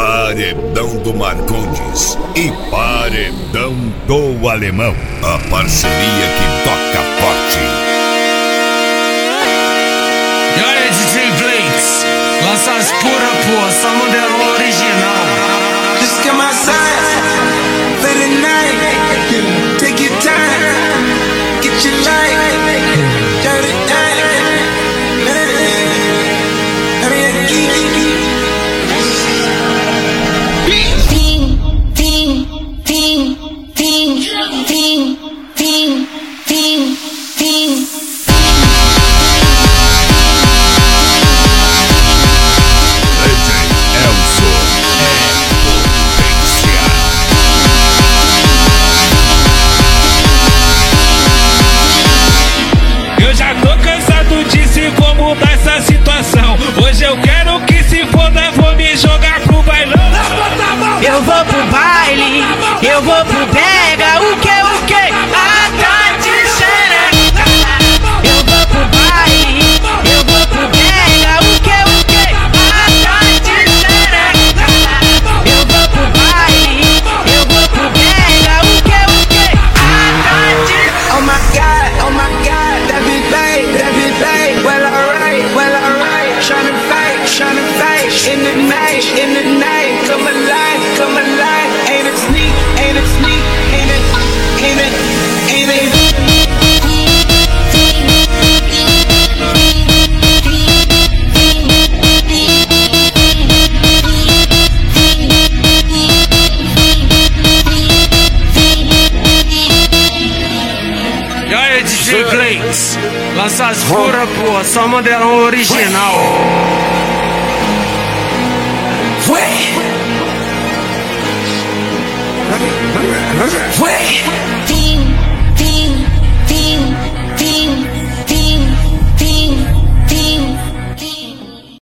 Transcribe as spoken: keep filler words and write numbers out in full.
Paredão do Marcondes e Paredão do Alemão, a parceria que toca forte. E aí, D J Blitz, lança as pura, pô, só modelo original. Just get my side for the night. Take your time, get your light, turn it down. Hoje eu quero que se foda, vou me jogar pro bailão. Eu vou pro baile, eu vou pro pega, o que, o que? A tarde xereca. Eu vou pro baile, eu vou pro pega, o que, o que? A tarde xereca. Eu vou pro baile, eu vou pro pega, o que, o que? A tarde. Oh my God, oh my God, that be bang, that be bang. Well alright, well alright. Tryna fight, tryna fight. In the night, in the night. Come alive, come alive. Ain't it sneak, ain't it sneak, ain't it, ain't it, ain't it. E aí, D J Blitz, lança as pura, pô, só modelão original. Fue. Fue.